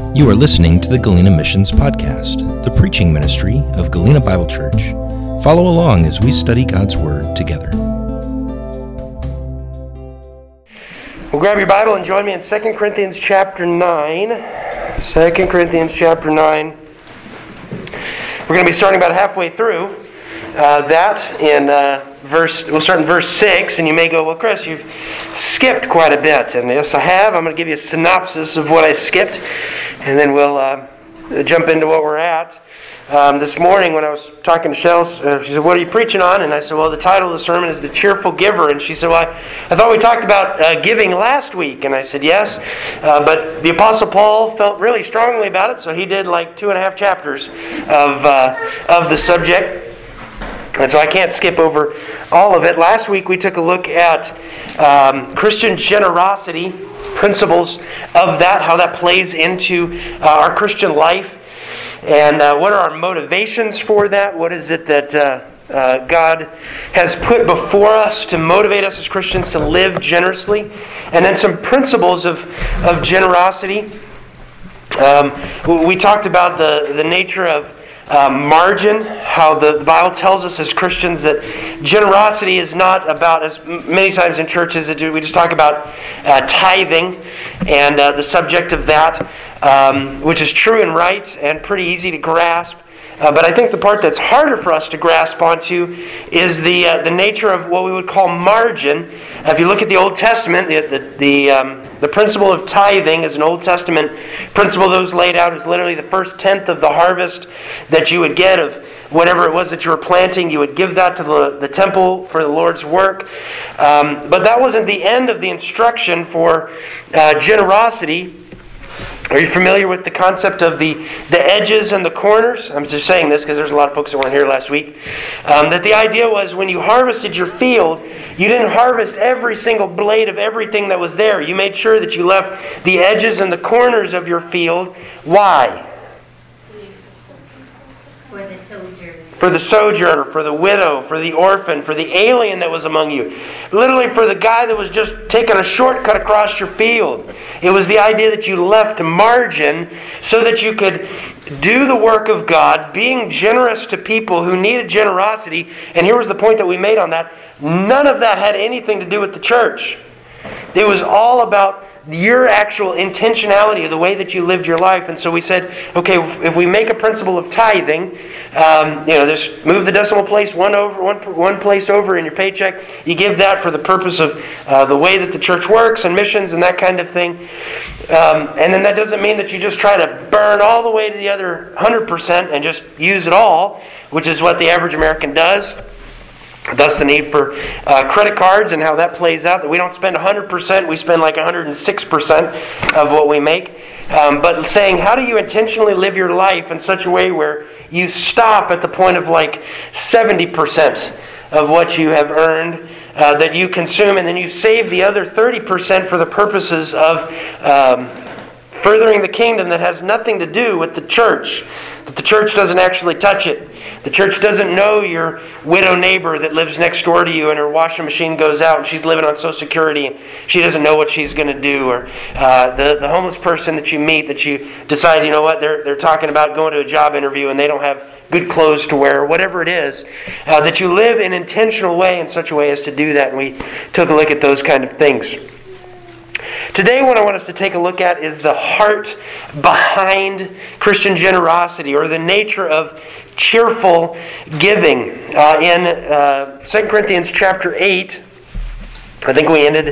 You are listening to the Galena Missions Podcast, the preaching ministry of Galena Bible Church. Follow along as we study God's Word together. Well, grab your Bible and join me in 2 Corinthians chapter 9. 2 Corinthians chapter 9. We're going to be starting about halfway through that in we'll start in verse 6, and you may go, well, Chris, you've skipped quite a bit. And yes, I have. I'm going to give you a synopsis of what I skipped, and then we'll jump into what we're at. This morning when I was talking to Shell, she said, what are you preaching on? And I said, well, the title of the sermon is The Cheerful Giver. And she said, well, I thought we talked about giving last week. And I said, yes. But the Apostle Paul felt really strongly about it, so he did like 2.5 chapters of the subject. And so I can't skip over all of it. Last week we took a look at Christian generosity, principles of that, how that plays into our Christian life. And what are our motivations for that? What is it that God has put before us to motivate us as Christians to live generously? And then some principles of generosity. We talked about the nature of margin, how the Bible tells us as Christians that generosity is not about, as many times in churches we just talk about tithing and the subject of that, which is true and right and pretty easy to grasp. But I think the part that's harder for us to grasp onto is the nature of what we would call margin. If you look at the Old Testament, the principle of tithing is an Old Testament principle that was laid out as literally the first tenth of the harvest that you would get of whatever it was that you were planting. You would give that to the temple for the Lord's work. But that wasn't the end of the instruction for generosity. Are you familiar with the concept of the edges and the corners? I'm just saying this because there's a lot of folks that weren't here last week. That the idea was when you harvested your field, you didn't harvest every single blade of everything that was there. You made sure that you left the edges and the corners of your field. Why? For the sojourner, for the widow, for the orphan, for the alien that was among you. Literally for the guy that was just taking a shortcut across your field. It was the idea that you left margin so that you could do the work of God, being generous to people who needed generosity. And here was the point that we made on that. None of that had anything to do with the church. It was all about your actual intentionality of the way that you lived your life. And so we said, okay, if we make a principle of tithing, just move the decimal place one place over in your paycheck. You give that for the purpose of the way that the church works and missions and that kind of thing. And then that doesn't mean that you just try to burn all the way to the other 100% and just use it all, which is what the average American does. Thus the need for credit cards and how that plays out. That we don't spend 100%, we spend like 106% of what we make. But saying, how do you intentionally live your life in such a way where you stop at the point of like 70% of what you have earned that you consume, and then you save the other 30% for the purposes of furthering the kingdom that has nothing to do with the church. That the church doesn't actually touch it. The church doesn't know your widow neighbor that lives next door to you and her washing machine goes out and she's living on Social Security and she doesn't know what she's going to do. Or the homeless person that you meet that you decide, you know what, they're talking about going to a job interview and they don't have good clothes to wear, or whatever it is. That you live in an intentional way in such a way as to do that. And we took a look at those kind of things. Today what I want us to take a look at is the heart behind Christian generosity, or the nature of cheerful giving. In 2 Corinthians chapter 8, I think we ended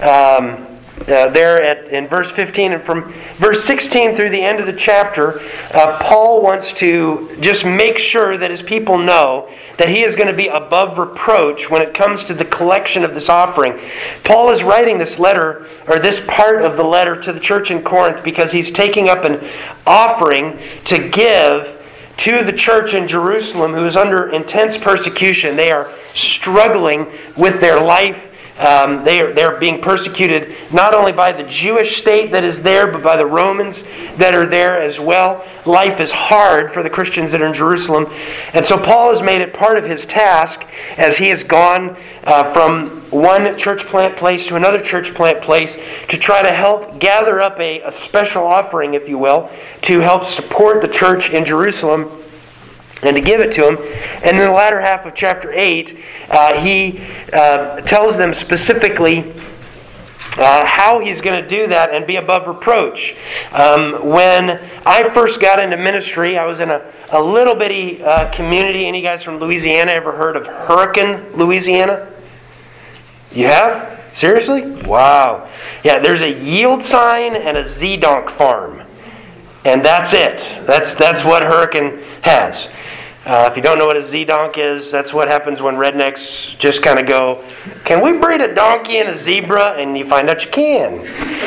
there in verse 15, and from verse 16 through the end of the chapter, Paul wants to just make sure that his people know that he is going to be above reproach when it comes to the collection of this offering. Paul is writing this letter, or this part of the letter, to the church in Corinth because he's taking up an offering to give to the church in Jerusalem who is under intense persecution. They are struggling with their life. They're being persecuted not only by the Jewish state that is there, but by the Romans that are there as well. Life is hard for the Christians that are in Jerusalem. And so Paul has made it part of his task as he has gone from one church plant place to another church plant place to try to help gather up a special offering, if you will, to help support the church in Jerusalem and to give it to them. And in the latter half of chapter 8, he tells them specifically how he's going to do that and be above reproach. When I first got into ministry, I was in a little bitty community. Any guys from Louisiana ever heard of Hurricane, Louisiana? You have? Seriously? Wow. Yeah, there's a yield sign and a Zedonk farm. And that's it. That's what Hurricane has. If you don't know what a Zedonk is, that's what happens when rednecks just kind of go, can we breed a donkey and a zebra? And you find out you can.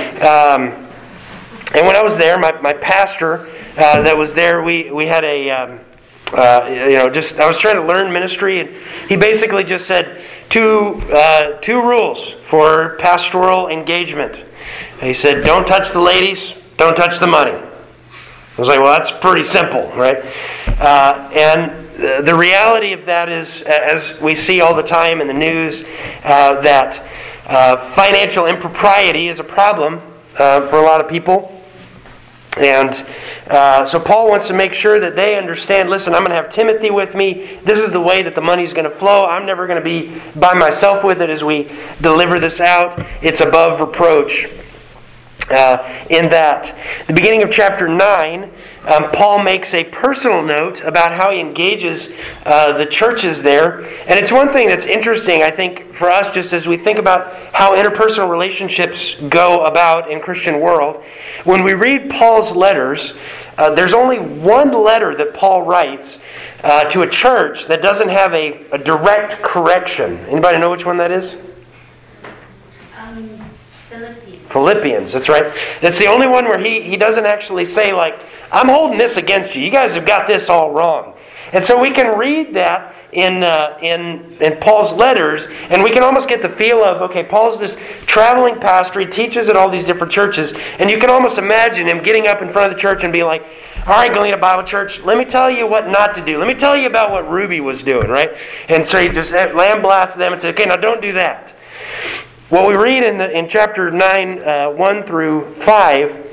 And when I was there, my pastor that was there, we had a, I was trying to learn ministry, and he basically just said two rules for pastoral engagement. He said, don't touch the ladies, don't touch the money. I was like, well, that's pretty simple, right? And the reality of that is, as we see all the time in the news, that financial impropriety is a problem for a lot of people. And so Paul wants to make sure that they understand, listen, I'm going to have Timothy with me. This is the way that the money's going to flow. I'm never going to be by myself with it as we deliver this out. It's above reproach. In that, the beginning of chapter 9, Paul makes a personal note about how he engages the churches there. And it's one thing that's interesting, I think, for us, just as we think about how interpersonal relationships go about in Christian world. When we read Paul's letters, there's only one letter that Paul writes to a church that doesn't have a direct correction. Anybody know which one that is? Philippians, that's right. That's the only one where he doesn't actually say, like, I'm holding this against you. You guys have got this all wrong. And so we can read that in Paul's letters, and we can almost get the feel of, okay, Paul's this traveling pastor. He teaches at all these different churches, and you can almost imagine him getting up in front of the church and be like, all right, Galena Bible Church, let me tell you what not to do. Let me tell you about what Ruby was doing, right? And so he just lambasted them and said, okay, now don't do that. What we read in chapter 9, 1 through 5,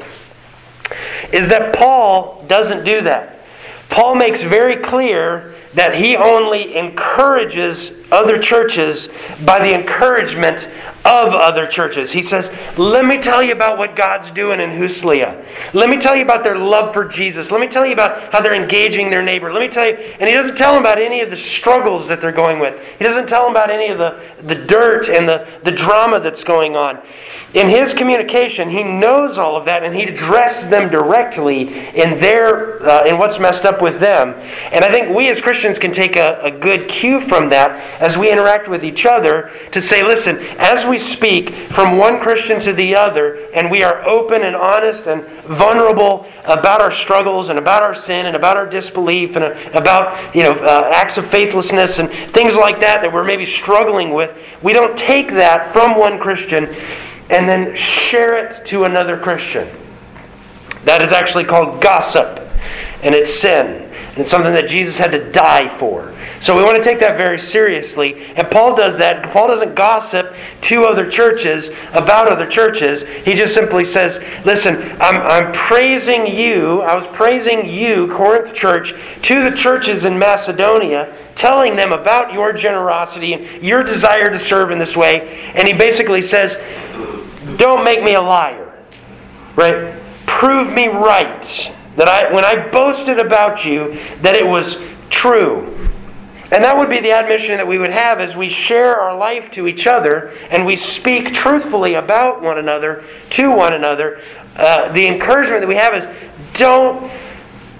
is that Paul doesn't do that. Paul makes very clear that he only encourages other churches by the encouragement of other churches. He says, let me tell you about what God's doing in Huslia. Let me tell you about their love for Jesus. Let me tell you about how they're engaging their neighbor. Let me tell you, and he doesn't tell them about any of the struggles that they're going with. He doesn't tell them about any of the dirt and the drama that's going on. In his communication, he knows all of that, and he addresses them directly in what's messed up with them. And I think we as Christians can take a good cue from that as we interact with each other to say, listen, as we speak from one Christian to the other, and we are open and honest and vulnerable about our struggles and about our sin and about our disbelief and about acts of faithlessness and things like that we're maybe struggling with, we don't take that from one Christian and then share it to another Christian. That is actually called gossip, and it's sin. And it's something that Jesus had to die for. So we want to take that very seriously. And Paul does that. Paul doesn't gossip to other churches about other churches. He just simply says, listen, I'm praising you. I was praising you, Corinth church, to the churches in Macedonia, telling them about your generosity and your desire to serve in this way. And he basically says, don't make me a liar. Right? Prove me right. That when I boasted about you, that it was true. And that would be the admission that we would have as we share our life to each other and we speak truthfully about one another, to one another. The encouragement that we have is don't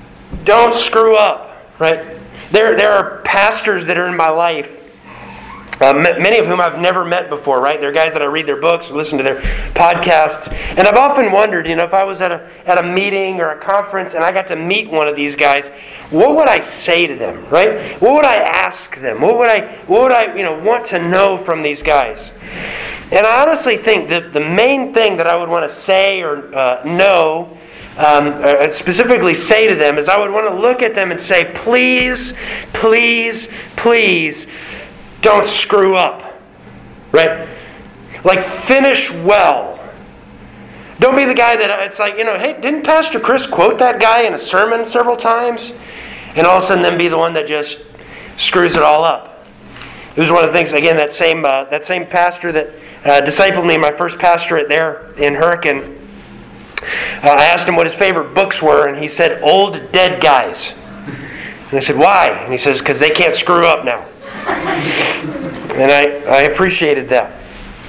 screw up. Right? There are pastors that are in my life Many of whom I've never met before, right? They're guys that I read their books, listen to their podcasts. And I've often wondered, if I was at a meeting or a conference and I got to meet one of these guys, what would I say to them, right? What would I ask them? What would I want to know from these guys? And I honestly think that the main thing that I would want to say or know, specifically say to them, is I would want to look at them and say, please, please, please, don't screw up, right? Like, finish well. Don't be the guy that it's like, hey, didn't Pastor Chris quote that guy in a sermon several times? And all of a sudden then be the one that just screws it all up. It was one of the things, again, that same pastor that discipled me, my first pastorate there in Hurricane, I asked him what his favorite books were, and he said, Old Dead Guys. And I said, why? And he says, because they can't screw up now. And I appreciated that.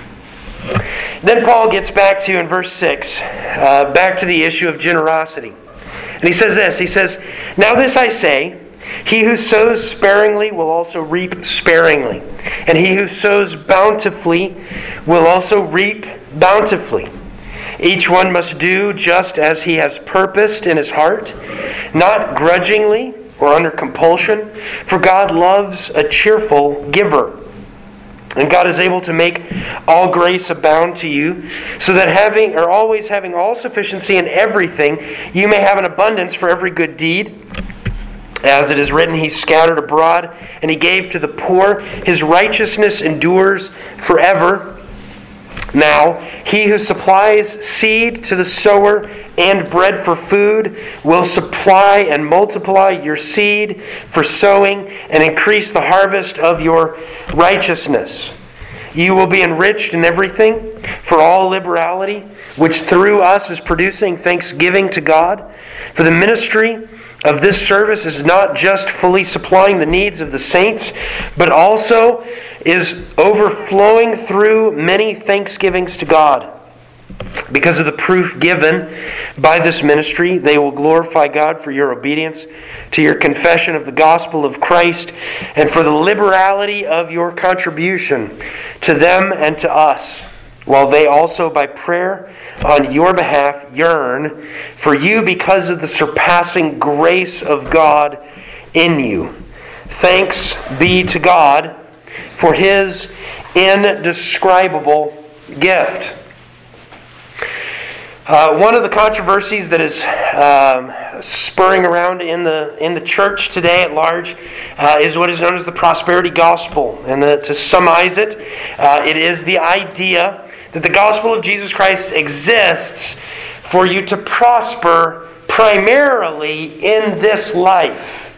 Then Paul gets back to, in verse 6, back to the issue of generosity. And he says this, he says, now this I say, he who sows sparingly will also reap sparingly. And he who sows bountifully will also reap bountifully. Each one must do just as he has purposed in his heart, not grudgingly or under compulsion, for God loves a cheerful giver. And God is able to make all grace abound to you, so that always having all sufficiency in everything, you may have an abundance for every good deed. As it is written, He scattered abroad, and He gave to the poor. His righteousness endures forever. Now, He who supplies seed to the sower and bread for food will supply and multiply your seed for sowing and increase the harvest of your righteousness. You will be enriched in everything for all liberality, which through us is producing thanksgiving to God. For the ministry of this service is not just fully supplying the needs of the saints, but also is overflowing through many thanksgivings to God. Because of the proof given by this ministry, they will glorify God for your obedience to your confession of the gospel of Christ and for the liberality of your contribution to them and to us, while they also by prayer on your behalf yearn for you because of the surpassing grace of God in you. Thanks be to God for His indescribable gift. One of the controversies that is spurring around in the church today at large is what is known as the prosperity gospel. And to summarize it, it is the idea that the gospel of Jesus Christ exists for you to prosper primarily in this life.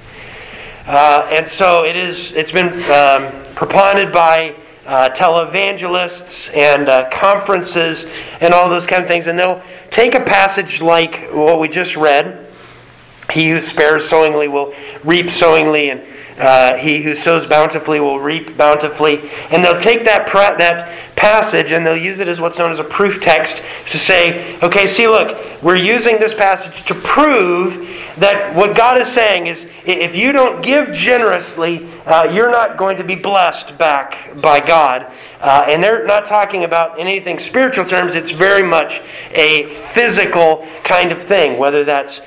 And so it's been propounded by televangelists and conferences and all those kind of things. And they'll take a passage like what we just read. He who spares sowingly will reap sowingly, and he who sows bountifully will reap bountifully. And they'll take that passage and they'll use it as what's known as a proof text to say, okay, see, look, we're using this passage to prove that what God is saying is if you don't give generously, you're not going to be blessed back by God. And they're not talking about in anything spiritual terms. It's very much a physical kind of thing, whether that's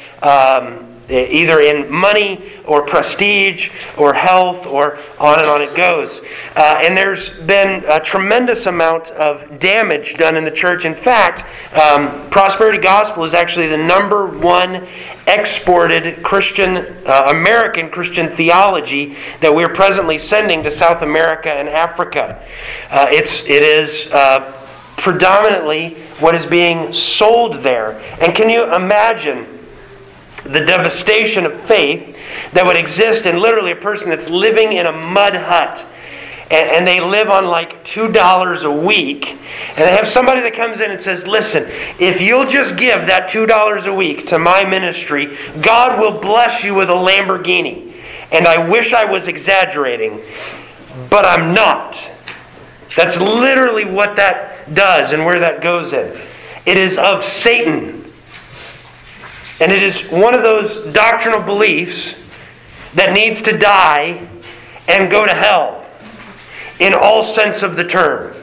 either in money or prestige or health or on and on it goes. And there's been a tremendous amount of damage done in the church. In fact, prosperity gospel is actually the number one exported American Christian theology that we're presently sending to South America and Africa. It is predominantly what is being sold there. And can you imagine the devastation of faith that would exist in literally a person that's living in a mud hut and they live on like $2 a week, and they have somebody that comes in and says, listen, if you'll just give that $2 a week to my ministry, God will bless you with a Lamborghini. And I wish I was exaggerating, but I'm not. That's literally what that does and where that goes in. It is of Satan. And it is one of those doctrinal beliefs that needs to die and go to hell. in all sense of the term.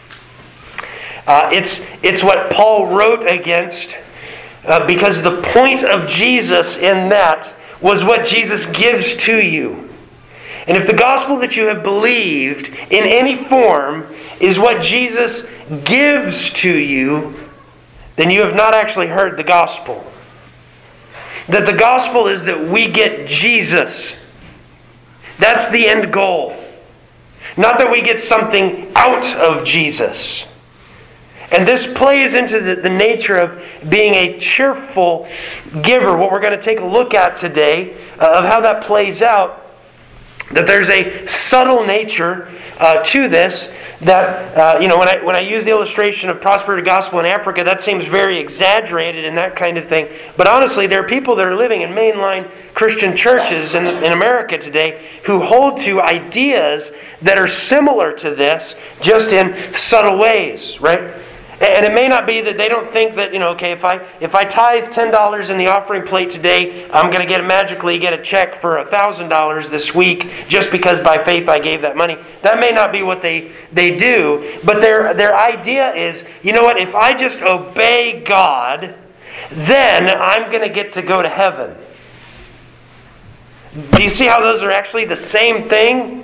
It's what Paul wrote against because the point of Jesus in that was what Jesus gives to you. And if the gospel that you have believed in any form is what Jesus gives to you, then you have not actually heard the gospel. That the gospel is that we get Jesus. That's the end goal. Not that we get something out of Jesus. And this plays into the nature of being a cheerful giver. What we're going to take a look at today of how that plays out. That there's a subtle nature to this. That when I use the illustration of prosperity gospel in Africa, that seems very exaggerated and that kind of thing. But honestly, there are people that are living in mainline Christian churches in America today who hold to ideas that are similar to this, just in subtle ways, right? And it may not be that they don't think that, if I tithe $10 in the offering plate today, I'm going to magically get a check for $1,000 this week just because by faith I gave that money. That may not be what they do, but their idea is, if I just obey God, then I'm going to get to go to heaven. Do you see how those are actually the same thing?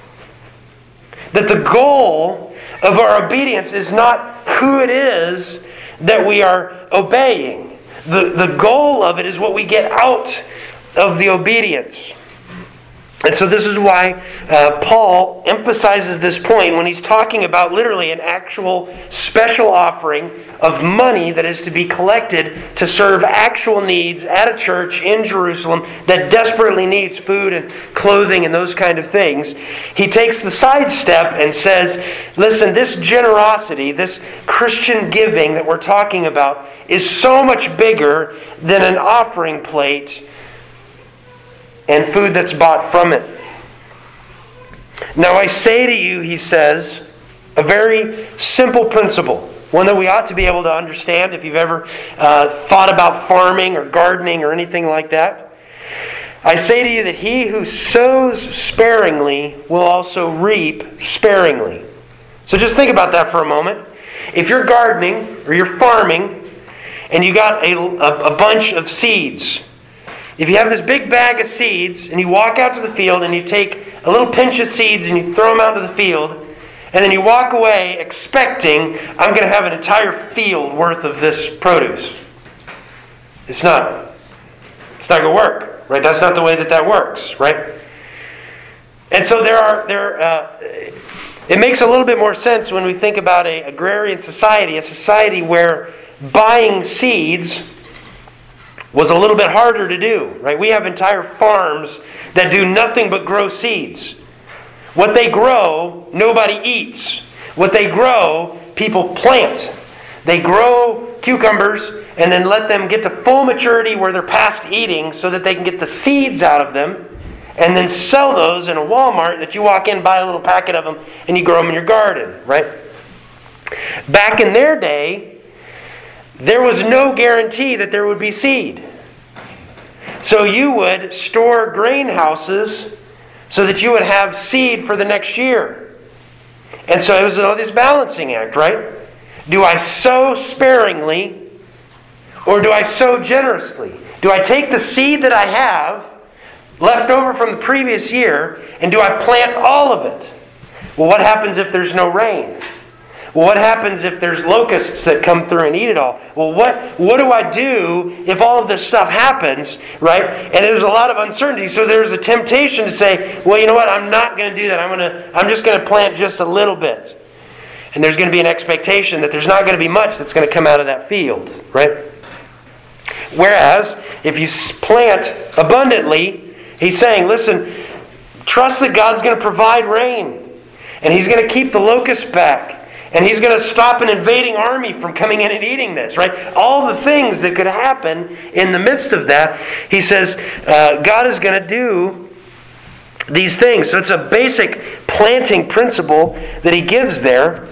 That the goal of our obedience is not who it is that we are obeying. The goal of it is what we get out of the obedience. And so this is why Paul emphasizes this point when he's talking about literally an actual special offering of money that is to be collected to serve actual needs at a church in Jerusalem that desperately needs food and clothing and those kind of things. He takes the sidestep and says, listen, this generosity, this Christian giving that we're talking about is so much bigger than an offering plate and food that's bought from it. Now I say to you, he says, a very simple principle, one that we ought to be able to understand if you've ever thought about farming or gardening or anything like that. I say to you that he who sows sparingly will also reap sparingly. So just think about that for a moment. If you're gardening or you're farming and you got a bunch of seeds, if you have this big bag of seeds and you walk out to the field and you take a little pinch of seeds and you throw them out to the field and then you walk away expecting I'm going to have an entire field worth of this produce. It's not going to work, right? That's not the way that works, right? And so it makes a little bit more sense when we think about an agrarian society, a society where buying seeds was a little bit harder to do, right? We have entire farms that do nothing but grow seeds. What they grow, nobody eats. What they grow, people plant. They grow cucumbers and then let them get to full maturity where they're past eating so that they can get the seeds out of them and then sell those in a Walmart that you walk in, buy a little packet of them, and you grow them in your garden, right? Back in their day, there was no guarantee that there would be seed. So you would store grain houses so that you would have seed for the next year. And so it was this balancing act, right? Do I sow sparingly or do I sow generously? Do I take the seed that I have left over from the previous year and do I plant all of it? Well, what happens if there's no rain? Well, what happens if there's locusts that come through and eat it all? Well, what do I do if all of this stuff happens, right? And there's a lot of uncertainty. So there's a temptation to say, well, you know what? I'm not going to do that. I'm just going to plant just a little bit. And there's going to be an expectation that there's not going to be much that's going to come out of that field, right? Whereas, if you plant abundantly, he's saying, listen, trust that God's going to provide rain. And He's going to keep the locusts back. And He's going to stop an invading army from coming in and eating this, right? All the things that could happen in the midst of that, he says, God is going to do these things. So it's a basic planting principle that he gives there.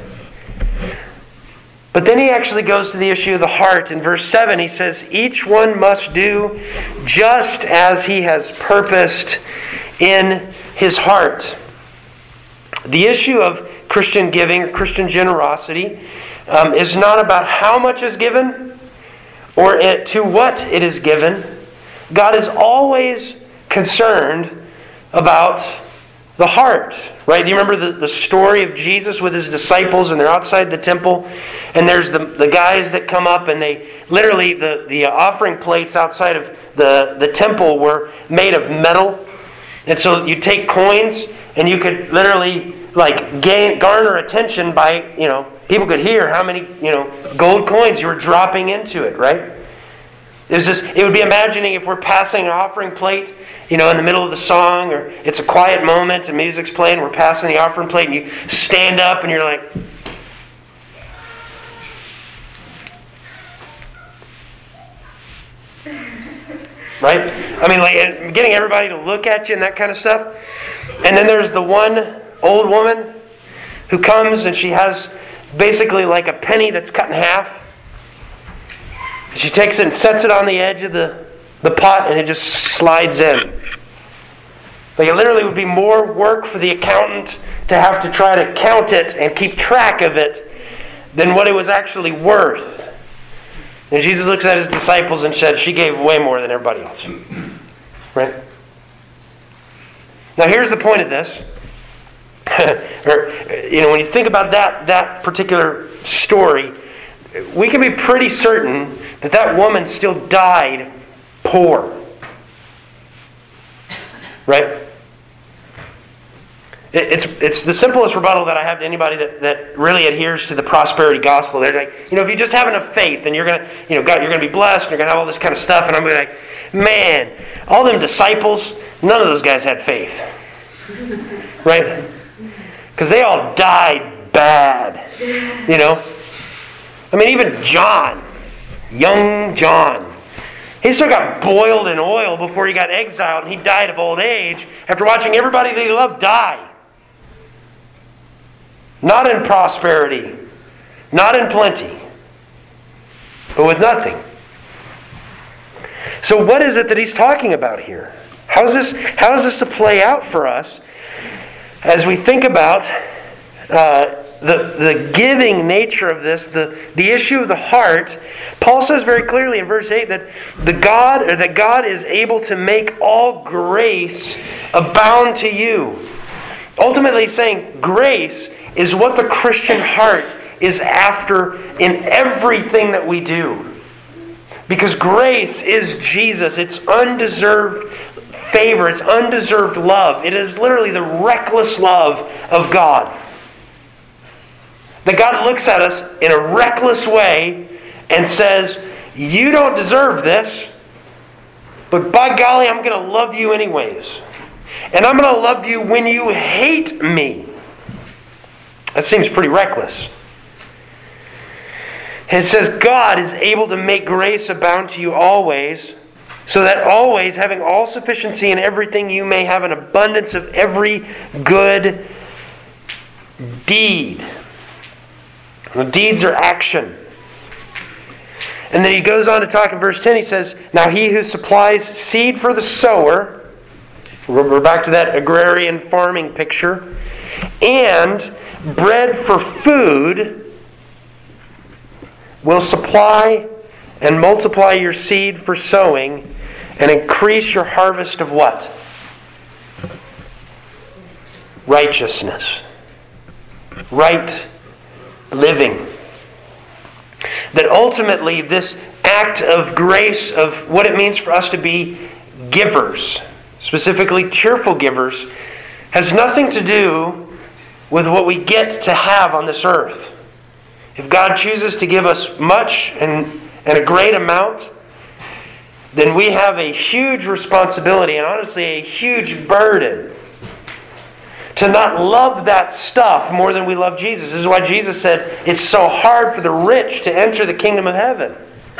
But then he actually goes to the issue of the heart. In verse 7, he says, each one must do just as he has purposed in his heart. The issue of Christian giving or Christian generosity is not about how much is given or to what it is given. God is always concerned about the heart, right? Do you remember the story of Jesus with his disciples, and they're outside the temple, and there's the guys that come up, and they literally, the offering plates outside of the temple were made of metal, and so you take coins, and you could literally garner attention by, people could hear how many, gold coins you were dropping into it, right? It would be imagining if we're passing an offering plate, in the middle of the song, or it's a quiet moment and music's playing, we're passing the offering plate, and you stand up and you're like, right? I mean, getting everybody to look at you and that kind of stuff. And then there's the one old woman who comes and she has basically like a penny that's cut in half. She takes it and sets it on the edge of the pot, and it just slides in. It literally would be more work for the accountant to have to try to count it and keep track of it than what it was actually worth. And Jesus looks at his disciples and said, she gave way more than everybody else. Right? Now here's the point of this. When you think about that particular story, we can be pretty certain that woman still died poor. Right? It's the simplest rebuttal that I have to anybody that really adheres to the prosperity gospel. They're like, if you just have enough faith, and you're gonna, God, you're gonna be blessed, and you're gonna have all this kind of stuff, and I'm gonna be like, man, all them disciples, none of those guys had faith, right? Because they all died bad, I mean, even John, young John, he still got boiled in oil before he got exiled, and he died of old age after watching everybody that he loved die. Not in prosperity, not in plenty, but with nothing. So what is it that he's talking about here? How is this to play out for us as we think about the giving nature of this, the issue of the heart? Paul says very clearly in verse 8 that God is able to make all grace abound to you. Ultimately saying grace is what the Christian heart is after in everything that we do. Because grace is Jesus. It's undeserved favor. It's undeserved love. It is literally the reckless love of God. That God looks at us in a reckless way and says, you don't deserve this, but by golly, I'm going to love you anyways. And I'm going to love you when you hate me. That seems pretty reckless. And it says, God is able to make grace abound to you always, so that always, having all sufficiency in everything, you may have an abundance of every good deed. Well, deeds are action. And then he goes on to talk in verse 10. He says, now he who supplies seed for the sower, we're back to that agrarian farming picture, and bread for food, will supply and multiply your seed for sowing and increase your harvest of what? Righteousness. Right living. That ultimately this act of grace, of what it means for us to be givers, specifically cheerful givers, has nothing to do with what we get to have on this earth. If God chooses to give us much and a great amount, then we have a huge responsibility and honestly a huge burden to not love that stuff more than we love Jesus. This is why Jesus said it's so hard for the rich to enter the kingdom of heaven.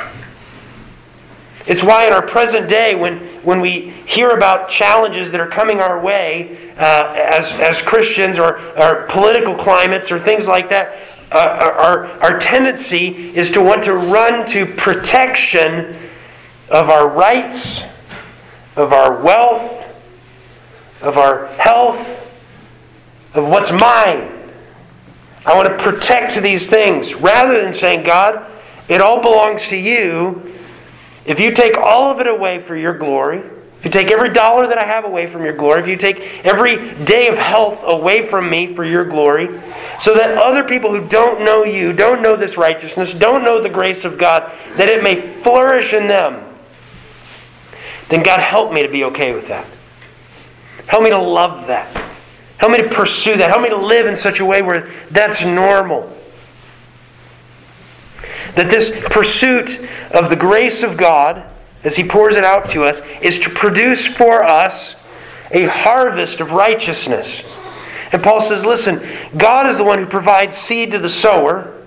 It's why in our present day, when we hear about challenges that are coming our way as Christians or political climates or things like that, our tendency is to want to run to protection of our rights, of our wealth, of our health, of what's mine. I want to protect these things rather than saying, God, it all belongs to you. If you take all of it away for your glory, if you take every dollar that I have away from your glory, if you take every day of health away from me for your glory, so that other people who don't know you, don't know this righteousness, don't know the grace of God, that it may flourish in them, then God, help me to be okay with that. Help me to love that. Help me to pursue that. Help me to live in such a way where that's normal. That this pursuit of the grace of God, as He pours it out to us, is to produce for us a harvest of righteousness. And Paul says, listen, God is the one who provides seed to the sower.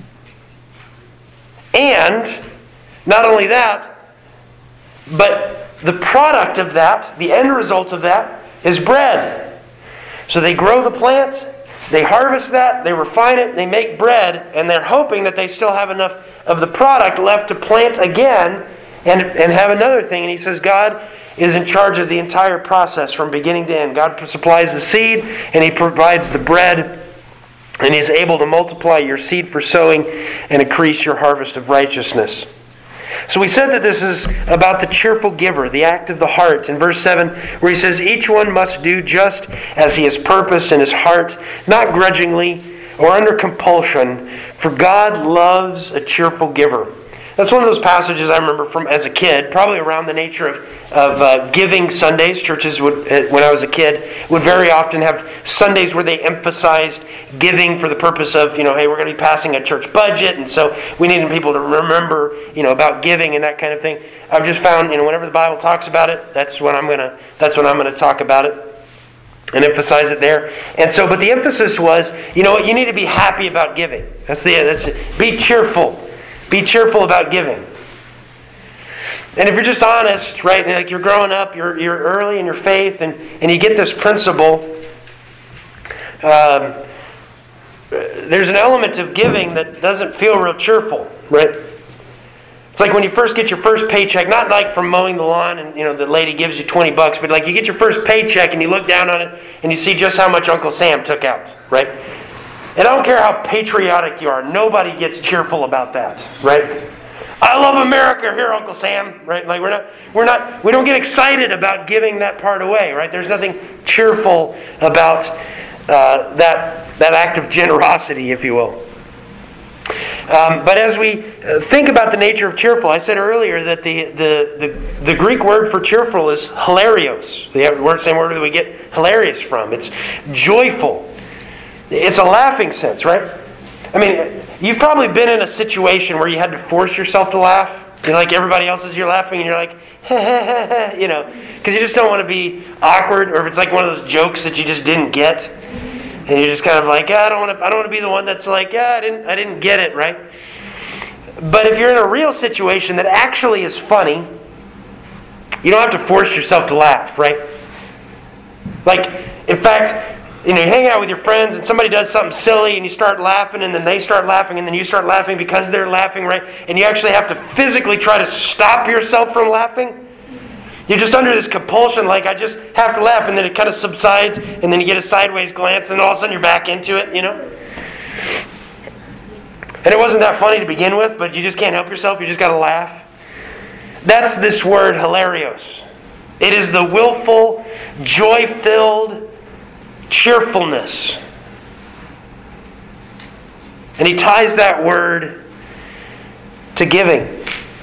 And not only that, but the product of that, the end result of that, is bread. So they grow the plant, they harvest that, they refine it, they make bread, and they're hoping that they still have enough of the product left to plant again and have another thing. And he says God is in charge of the entire process from beginning to end. God supplies the seed and He provides the bread, and He is able to multiply your seed for sowing and increase your harvest of righteousness. So we said that this is about the cheerful giver, the act of the heart. In verse 7, where he says, each one must do just as he has purposed in his heart, not grudgingly or under compulsion, for God loves a cheerful giver. That's one of those passages I remember from as a kid, probably around the nature of giving Sundays. Churches would, when I was a kid, would very often have Sundays where they emphasized giving for the purpose of, hey, we're going to be passing a church budget, and so we needed people to remember, about giving and that kind of thing. I've just found, whenever the Bible talks about it, that's when I'm going to talk about it and emphasize it there. And so, but the emphasis was, you need to be happy about giving. Be cheerful. Be cheerful about giving. And if you're just honest, right, like you're growing up, you're early in your faith, and you get this principle, there's an element of giving that doesn't feel real cheerful, right? It's like when you first get your first paycheck, not like from mowing the lawn and the lady gives you $20, but like you get your first paycheck and you look down on it and you see just how much Uncle Sam took out, right? And I don't care how patriotic you are, nobody gets cheerful about that, right? I love America, here, Uncle Sam, right? Like we don't get excited about giving that part away, right? There's nothing cheerful about that act of generosity, if you will. But as we think about the nature of cheerful, I said earlier that the Greek word for cheerful is hilarios. The same word that we get hilarious from. It's joyful. It's a laughing sense, right? I mean, you've probably been in a situation where you had to force yourself to laugh. Like everybody else you're laughing and you're like, because you just don't want to be awkward, or if it's like one of those jokes that you just didn't get, and you're just kind of like, I don't want to be the one that's like, I didn't get it, right? But if you're in a real situation that actually is funny, you don't have to force yourself to laugh, right? Like, in fact, you're hanging out with your friends and somebody does something silly and you start laughing, and then they start laughing, and then you start laughing because they're laughing, right? And you actually have to physically try to stop yourself from laughing. You're just under this compulsion, like, I just have to laugh, and then it kind of subsides, and then you get a sideways glance, and all of a sudden you're back into it, And it wasn't that funny to begin with, but you just can't help yourself, you just got to laugh. That's this word, hilarios. It is the willful, joy-filled cheerfulness. And he ties that word to giving.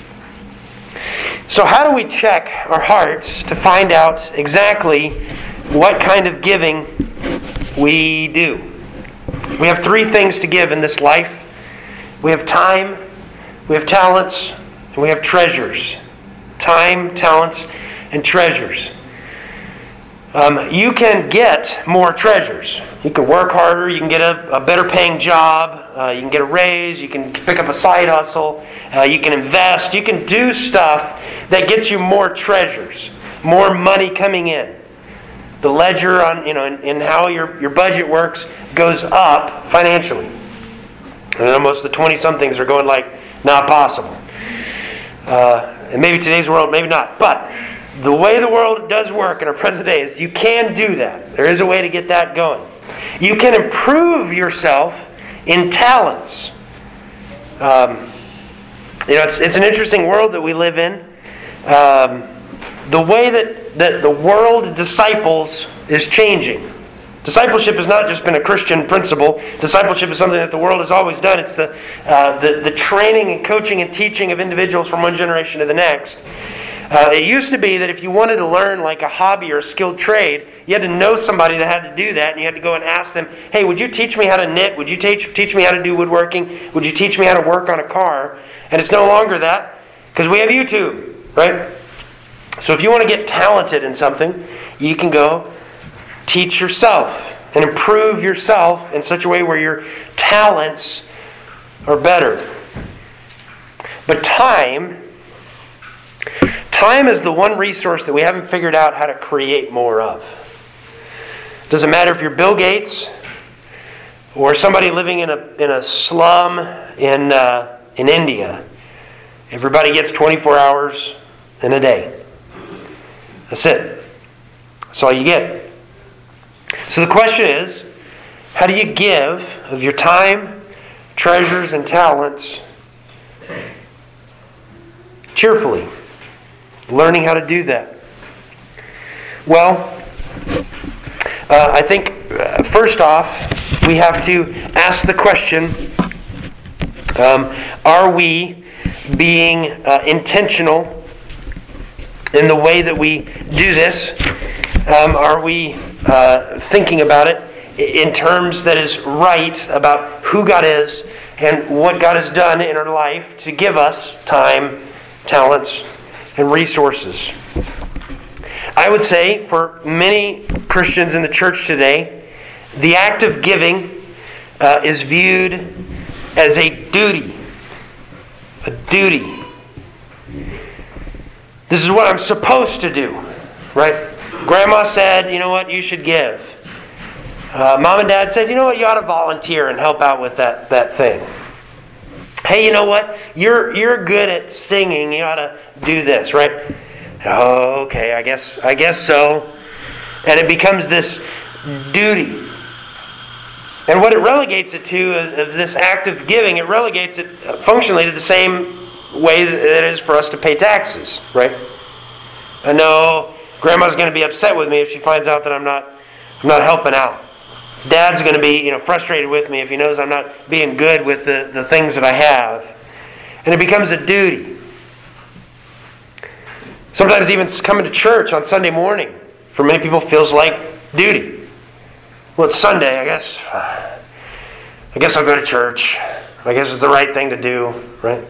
So how do we check our hearts to find out exactly what kind of giving we do? We have three things to give in this life. We have time, we have talents, and we have treasures. Time, talents, and treasures. You can get more treasures. You can work harder, you can get a better paying job, you can get a raise, you can pick up a side hustle, you can invest, you can do stuff that gets you more treasures, more money coming in. The ledger on in how your budget works goes up financially. And almost the 20-somethings are going like, not possible. And maybe today's world, maybe not. But the way the world does work in our present day is you can do that. There is a way to get that going. You can improve yourself in talents. It's an interesting world that we live in. The way that the world disciples is changing. Discipleship has not just been a Christian principle. Discipleship is something that the world has always done. It's the training and coaching and teaching of individuals from one generation to the next. It used to be that if you wanted to learn like a hobby or a skilled trade, you had to know somebody that had to do that, and you had to go and ask them, hey, would you teach me how to knit? Would you teach me how to do woodworking? Would you teach me how to work on a car? And it's no longer that, because we have YouTube, right? So if you want to get talented in something, you can go teach yourself and improve yourself in such a way where your talents are better. But time is the one resource that we haven't figured out how to create more of. Doesn't matter if you're Bill Gates or somebody living in a slum in India. Everybody gets 24 hours in a day. That's it. That's all you get. So the question is, how do you give of your time, treasures, and talents cheerfully? Learning how to do that. Well, I think first off, we have to ask the question, are we being intentional in the way that we do this? Are we thinking about it in terms that is right about who God is and what God has done in our life to give us time, talents, and resources? I would say for many Christians in the church today, the act of giving is viewed as a duty. A duty. This is what I'm supposed to do, right? Grandma said, you know what, you should give. Mom and Dad said, you know what, you ought to volunteer and help out with that thing. Hey, you know what, you're good at singing, you ought to do this, right? Oh, okay, I guess so. And it becomes this duty. And what it relegates it to is this act of giving. It relegates it functionally to the same way that it is for us to pay taxes, right? I know Grandma's going to be upset with me if she finds out that I'm not helping out. Dad's going to be frustrated with me if he knows I'm not being good with the things that I have. And it becomes a duty. Sometimes even coming to church on Sunday morning, for many people, feels like duty. Well, it's Sunday, I guess. I guess I'll go to church. I guess it's the right thing to do, right?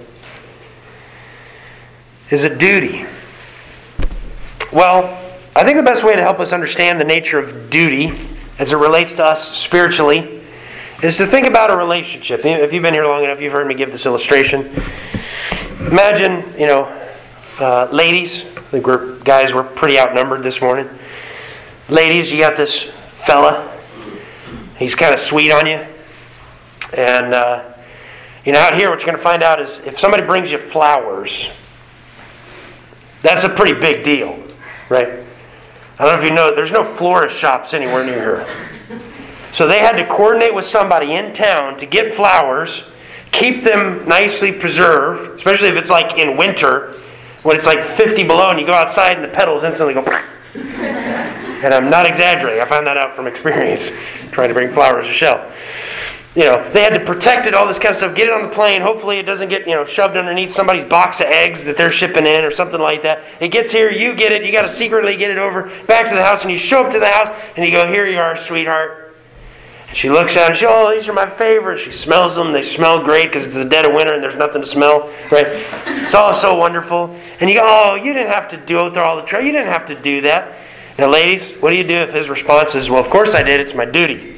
Is it duty? Well, I think the best way to help us understand the nature of duty as it relates to us spiritually is to think about a relationship. If you've been here long enough, you've heard me give this illustration. Imagine, ladies, I think guys were pretty outnumbered this morning. Ladies, you got this fella. He's kind of sweet on you. And, out here what you're going to find out is if somebody brings you flowers, that's a pretty big deal, right? I don't know if you know, there's no florist shops anywhere near here. So they had to coordinate with somebody in town to get flowers, keep them nicely preserved, especially if it's like in winter, when it's like 50 below and you go outside and the petals instantly go... And I'm not exaggerating. I found that out from experience, trying to bring flowers to shelf. They had to protect it, all this kind of stuff, get it on the plane. Hopefully it doesn't get, shoved underneath somebody's box of eggs that they're shipping in or something like that. It gets here, you get it, you got to secretly get it over back to the house, and you show up to the house, and you go, here you are, sweetheart. And she looks at it, and she goes, oh, these are my favorites. She smells them, they smell great because it's the dead of winter and there's nothing to smell, right? It's all so wonderful. And you go, oh, you didn't have to go through all the trouble, you didn't have to do that. Now, ladies, what do you do if his response is, well, of course I did, it's my duty.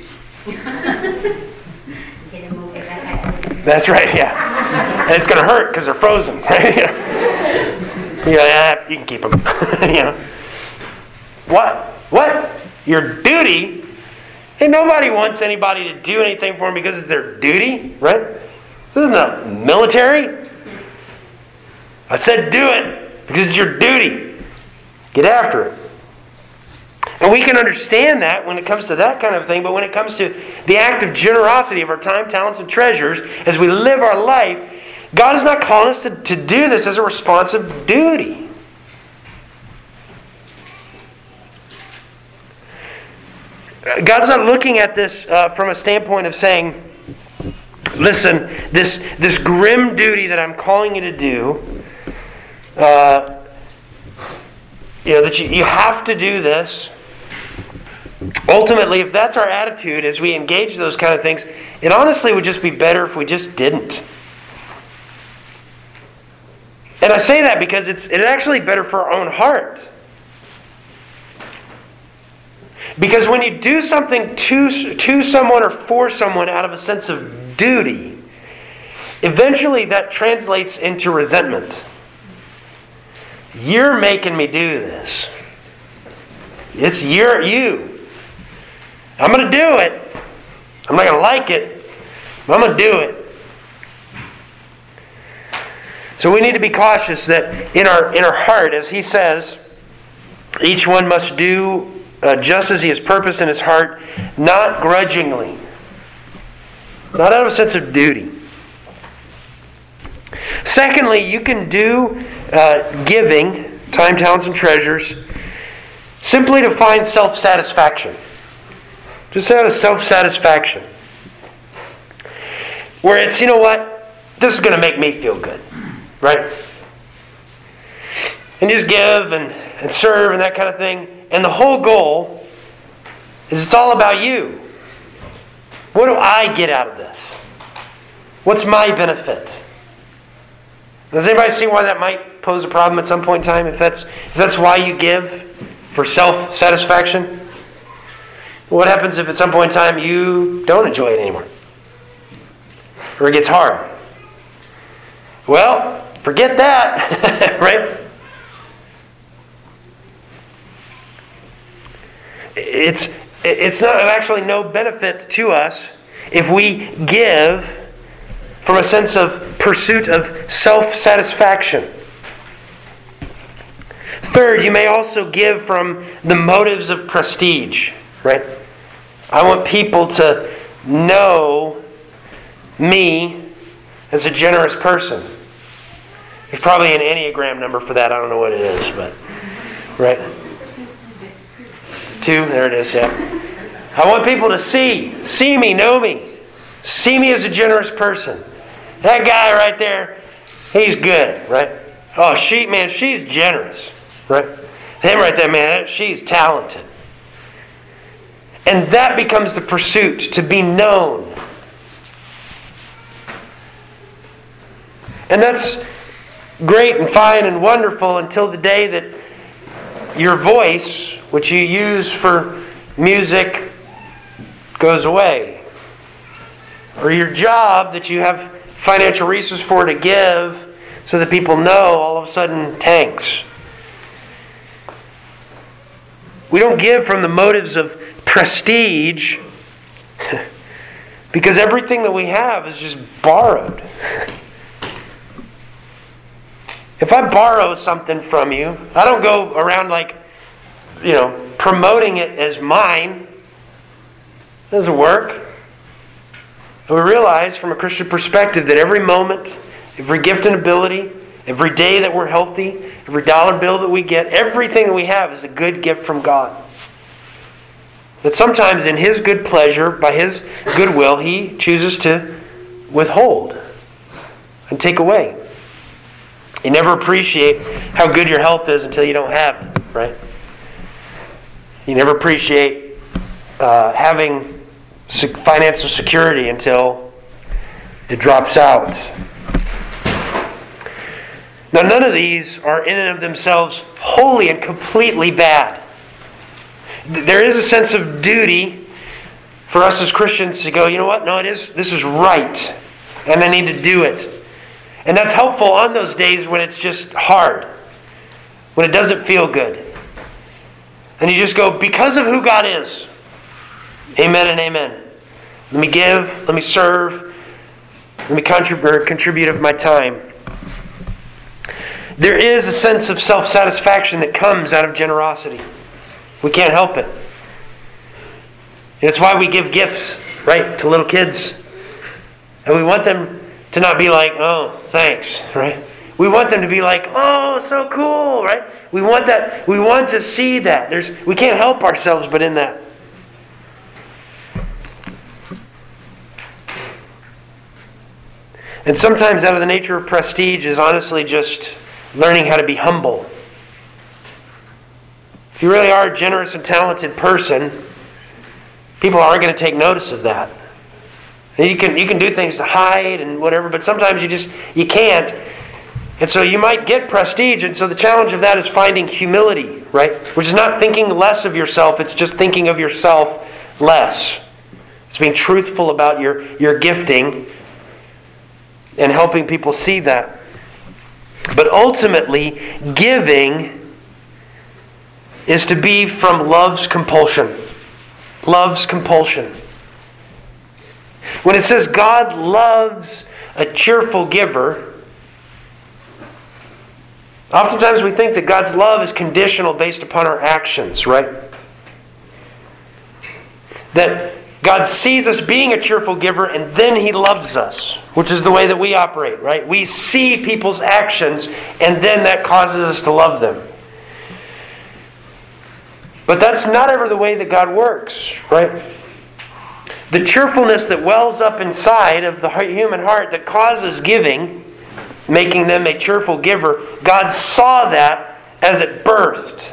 That's right, yeah. And it's going to hurt because they're frozen, right? You can keep them. What? Your duty? Hey, nobody wants anybody to do anything for them because it's their duty, right? This isn't the military. I said do it because it's your duty. Get after it. And we can understand that when it comes to that kind of thing, but when it comes to the act of generosity of our time, talents, and treasures, as we live our life, God is not calling us to do this as a responsive duty. God's not looking at this from a standpoint of saying, listen, this grim duty that I'm calling you to do, that you have to do this. Ultimately, if that's our attitude as we engage those kind of things, it honestly would just be better if we just didn't. And I say that because it's actually better for our own heart. Because when you do something to someone or for someone out of a sense of duty, eventually that translates into resentment. You're making me do this. It's you. I'm going to do it. I'm not going to like it, but I'm going to do it. So we need to be cautious that in our heart, as he says, each one must do just as he has purpose in his heart, not grudgingly, not out of a sense of duty. Secondly, you can do giving, time, talents, and treasures, simply to find self-satisfaction. Just out of self-satisfaction. Where it's, you know what? This is going to make me feel good. Right? And just give and serve and that kind of thing. And the whole goal is it's all about you. What do I get out of this? What's my benefit? Does anybody see why that might pose a problem at some point in time? If that's why you give, for self-satisfaction? What happens if at some point in time you don't enjoy it anymore? Or it gets hard? Well, forget that, right? It's not actually no benefit to us if we give from a sense of pursuit of self-satisfaction. Third, you may also give from the motives of prestige, right? I want people to know me as a generous person. There's probably an Enneagram number for that. I don't know what it is, but right? 2, there it is, yeah. I want people to see me, know me. See me as a generous person. That guy right there, he's good, right? Oh, she's generous, right? Him right there, man, she's talented. And that becomes the pursuit, to be known. And that's great and fine and wonderful until the day that your voice, which you use for music, goes away. Or your job that you have financial resources for to give so that people know, all of a sudden tanks. We don't give from the motives of prestige because everything that we have is just borrowed. If I borrow something from you, I don't go around promoting it as mine. It doesn't work. We realize from a Christian perspective that every moment, every gift and ability, every day that we're healthy, every dollar bill that we get, everything that we have is a good gift from God. That sometimes in His good pleasure, by His goodwill, He chooses to withhold and take away. You never appreciate how good your health is until you don't have it, right? You never appreciate having financial security until it drops out. Now, none of these are in and of themselves wholly and completely bad. There is a sense of duty for us as Christians to go, you know what? No, this is right, and I need to do it. And that's helpful on those days when it's just hard, when it doesn't feel good. And you just go, because of who God is, amen and amen. Let me give, let me serve, let me contribute of my time. There is a sense of self-satisfaction that comes out of generosity. We can't help it. And it's why we give gifts, right, to little kids. And we want them to not be like, oh, thanks, right? We want them to be like, oh, so cool, right? We want that. We want to see that. We can't help ourselves but in that. And sometimes out of the nature of prestige is honestly just learning how to be humble. If you really are a generous and talented person, people aren't going to take notice of that. And you can do things to hide and whatever, but sometimes you can't. And so you might get prestige, and so the challenge of that is finding humility, right? Which is not thinking less of yourself, it's just thinking of yourself less. It's being truthful about your gifting and helping people see that. But ultimately, giving is to be from love's compulsion. Love's compulsion. When it says God loves a cheerful giver, oftentimes we think that God's love is conditional based upon our actions, right? That God sees us being a cheerful giver and then He loves us, which is the way that we operate, right? We see people's actions and then that causes us to love them. But that's not ever the way that God works, right? The cheerfulness that wells up inside of the human heart that causes giving, making them a cheerful giver, God saw that as it birthed.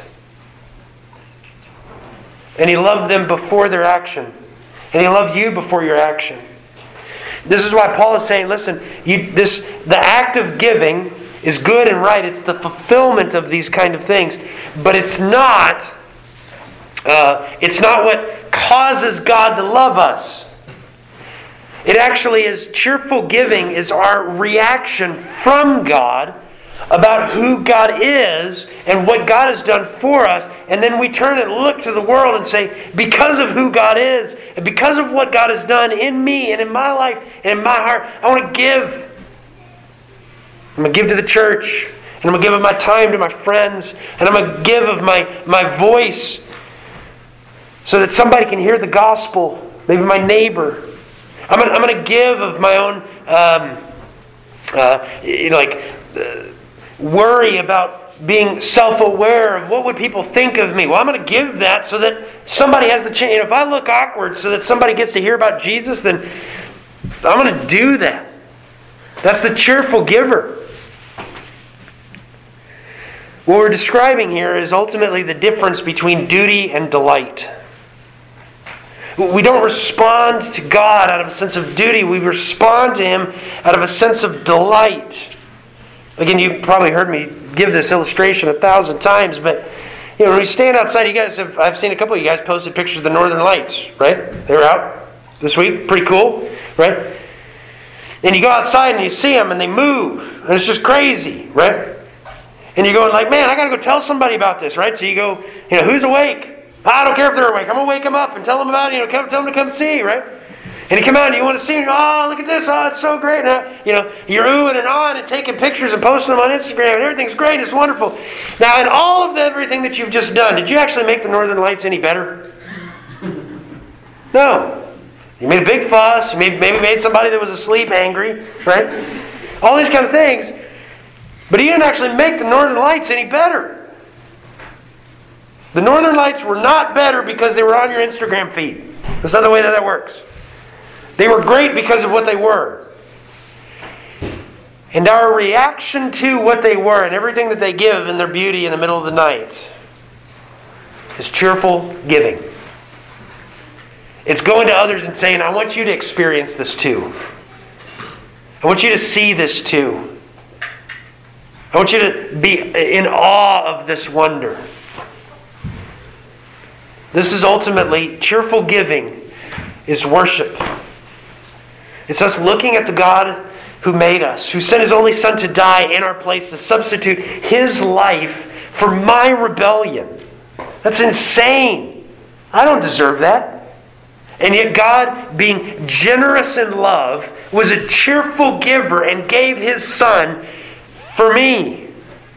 And He loved them before their action. And He loved you before your action. This is why Paul is saying, listen, the act of giving is good and right. It's the fulfillment of these kind of things. But it's not what causes God to love us. It actually is, cheerful giving is our reaction from God about who God is and what God has done for us. And then we turn and look to the world and say, because of who God is, and because of what God has done in me and in my life and in my heart, I want to give. I'm going to give to the church. And I'm going to give of my time to my friends. And I'm going to give of my voice so that somebody can hear the gospel. Maybe my neighbor. I'm going to give of my own worry about being self-aware of what would people think of me. Well, I'm going to give that so that somebody has the chance. If I look awkward so that somebody gets to hear about Jesus, then I'm going to do that. That's the cheerful giver. What we're describing here is ultimately the difference between duty and delight. We don't respond to God out of a sense of duty. We respond to Him out of a sense of delight. Again, you've probably heard me give this illustration 1,000 times, but when we stand outside, I've seen a couple of you guys posted pictures of the Northern Lights, right? They were out this week. Pretty cool, right? And you go outside and you see them and they move. And it's just crazy, right? And you're going like, man, I got to go tell somebody about this, right? So you go, who's awake? I don't care if they're awake. I'm going to wake them up and tell them about it. Tell them to come see, right? And you come out and you want to see them. Oh, look at this. Oh, it's so great. And, you're oohing and ahhing and taking pictures and posting them on Instagram. And everything's great. It's wonderful. Now, in all of everything that you've just done, did you actually make the Northern Lights any better? No. You made a big fuss. You maybe made somebody that was asleep angry, right? All these kind of things. But you didn't actually make the Northern Lights any better. The Northern Lights were not better because they were on your Instagram feed. That's not the way that works. They were great because of what they were. And our reaction to what they were and everything that they give in their beauty in the middle of the night is cheerful giving. It's going to others and saying, I want you to experience this too. I want you to see this too. I want you to be in awe of this wonder. This is ultimately, cheerful giving is worship. It's us looking at the God who made us, who sent His only Son to die in our place to substitute His life for my rebellion. That's insane. I don't deserve that. And yet God, being generous in love, was a cheerful giver and gave His Son for me.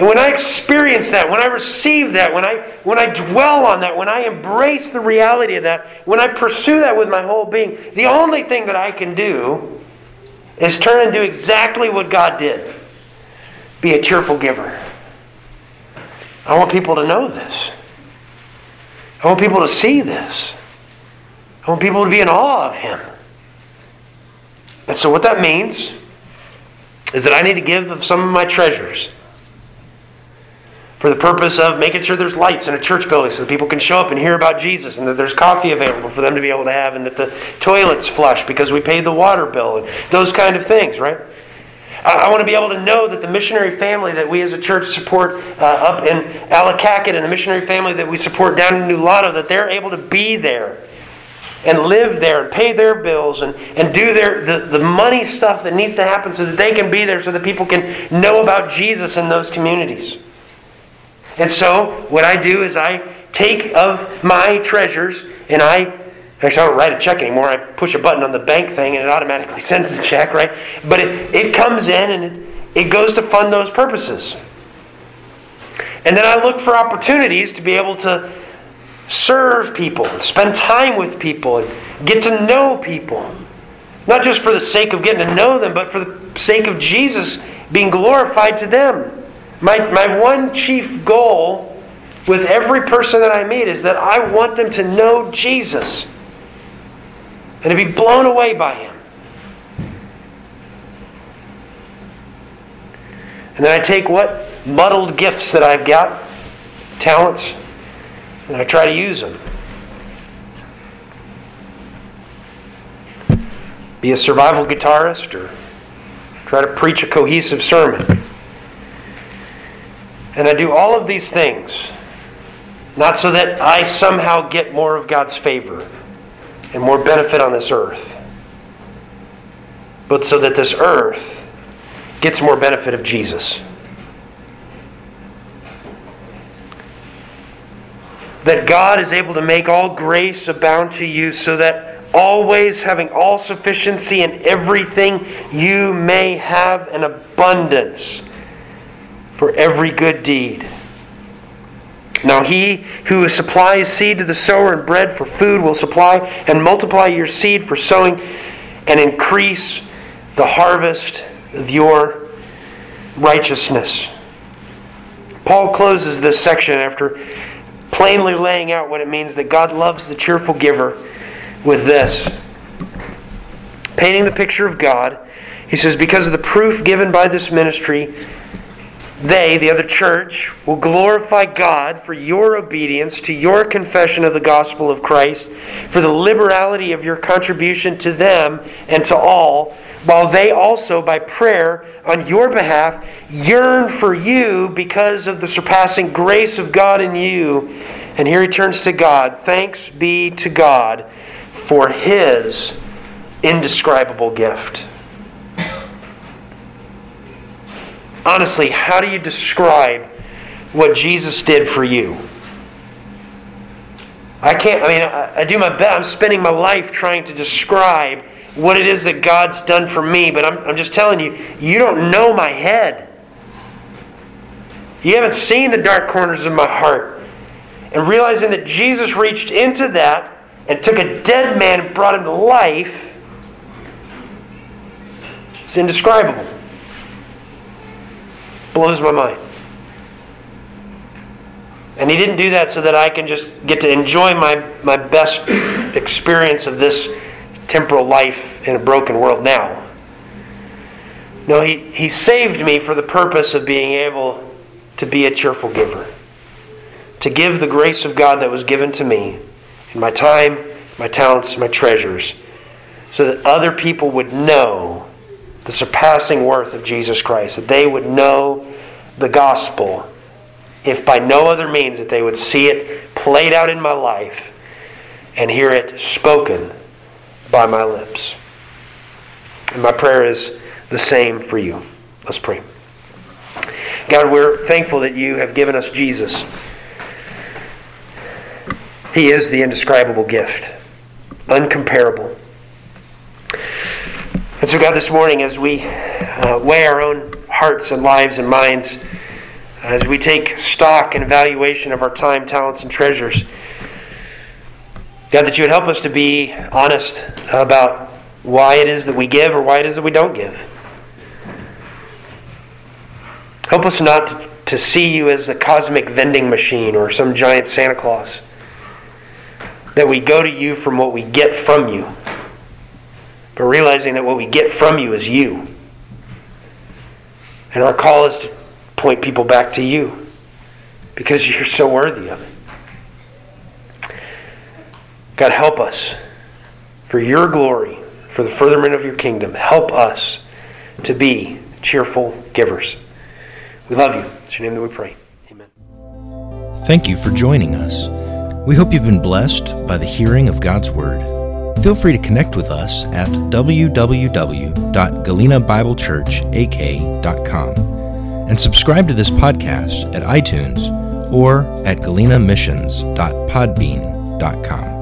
And when I experience that, when I receive that, when I dwell on that, when I embrace the reality of that, when I pursue that with my whole being, the only thing that I can do is turn and do exactly what God did. Be a cheerful giver. I want people to know this. I want people to see this. I want people to be in awe of Him. And so what that means is that I need to give of some of my treasures for the purpose of making sure there's lights in a church building so that people can show up and hear about Jesus, and that there's coffee available for them to be able to have, and that the toilet's flush because we paid the water bill, and those kind of things, right? I want to be able to know that the missionary family that we as a church support up in Alakakit, and the missionary family that we support down in Nulato, that they're able to be there and live there and pay their bills and do the money stuff that needs to happen so that they can be there so that people can know about Jesus in those communities. And so what I do is I take of my treasures and actually, I don't write a check anymore. I push a button on the bank thing and it automatically sends the check, right? But it comes in and it goes to fund those purposes. And then I look for opportunities to be able to serve people, and spend time with people, and get to know people. Not just for the sake of getting to know them, but for the sake of Jesus being glorified to them. My one chief goal with every person that I meet is that I want them to know Jesus and to be blown away by Him. And then I take what muddled gifts that I've got, talents, and I try to use them. Be a survival guitarist, or try to preach a cohesive sermon. And I do all of these things, not so that I somehow get more of God's favor and more benefit on this earth, but so that this earth gets more benefit of Jesus. That God is able to make all grace abound to you, so that always having all sufficiency in everything, you may have an abundance for every good deed. Now He who supplies seed to the sower and bread for food will supply and multiply your seed for sowing and increase the harvest of your righteousness. Paul closes this section after plainly laying out what it means that God loves the cheerful giver with this. Painting the picture of God, he says, because of the proof given by this ministry, they, the other church, will glorify God for your obedience to your confession of the gospel of Christ, for the liberality of your contribution to them and to all, while they also, by prayer on your behalf, yearn for you because of the surpassing grace of God in you. And here he turns to God. Thanks be to God for His indescribable gift. Honestly, how do you describe what Jesus did for you? I do my best. I'm spending my life trying to describe what it is that God's done for me, but I'm just telling you, you don't know my head. You haven't seen the dark corners of my heart. And realizing that Jesus reached into that and took a dead man and brought him to life, it's indescribable. Blows my mind. And He didn't do that so that I can just get to enjoy my best experience of this temporal life in a broken world now. No, He saved me for the purpose of being able to be a cheerful giver. To give the grace of God that was given to me in my time, my talents, my treasures, so that other people would know the surpassing worth of Jesus Christ, that they would know the gospel, if by no other means that they would see it played out in my life and hear it spoken by my lips. And my prayer is the same for you. Let's pray. God, we're thankful that You have given us Jesus. He is the indescribable gift, uncomparable. And so God, this morning as we weigh our own hearts and lives and minds as we take stock and evaluation of our time, talents, and treasures. God, that you would help us to be honest about why it is that we give or why it is that we don't give. Help us not to see you as a cosmic vending machine or some giant Santa Claus. That we go to you from what we get from you, but realizing that what we get from you is you. And our call is to point people back to you because you're so worthy of it. God, help us for your glory, for the furtherment of your kingdom. Help us to be cheerful givers. We love you. It's your name that we pray. Amen. Thank you for joining us. We hope you've been blessed by the hearing of God's Word. Feel free to connect with us at www.galenabiblechurchak.com and subscribe to this podcast at iTunes or at galenamissions.podbean.com.